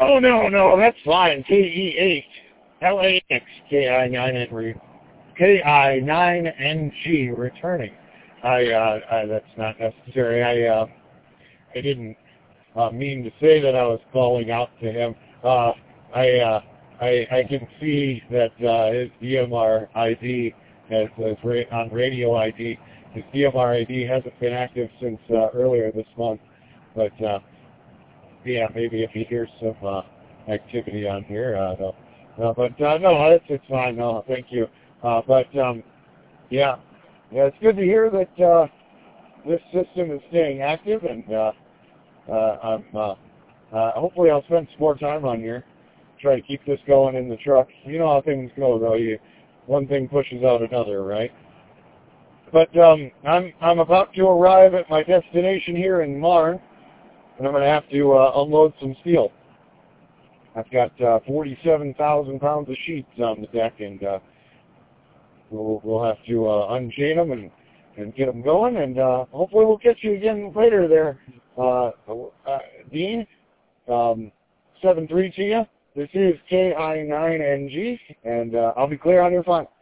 Oh, no, that's fine. KE8, LAX, KI9NG, returning. That's not necessary. I didn't mean to say that I was calling out to him. I can see that his DMR ID on radio ID. His DMR ID hasn't been active since earlier this month, but yeah, maybe if he hears some activity on here, no, it's fine. No, thank you. Yeah, it's good to hear that this system is staying active, and hopefully I'll spend some more time on here. Try to keep this going in the truck. You know how things go, though. One thing pushes out another, right? But I'm about to arrive at my destination here in Marne, and I'm going to have to unload some steel. I've got 47,000 pounds of sheets on the deck, and we'll have to unchain them and get them going, and hopefully we'll catch you again later there. Dean, 7-3 to you. This is KI9NG, and I'll be clear on your final.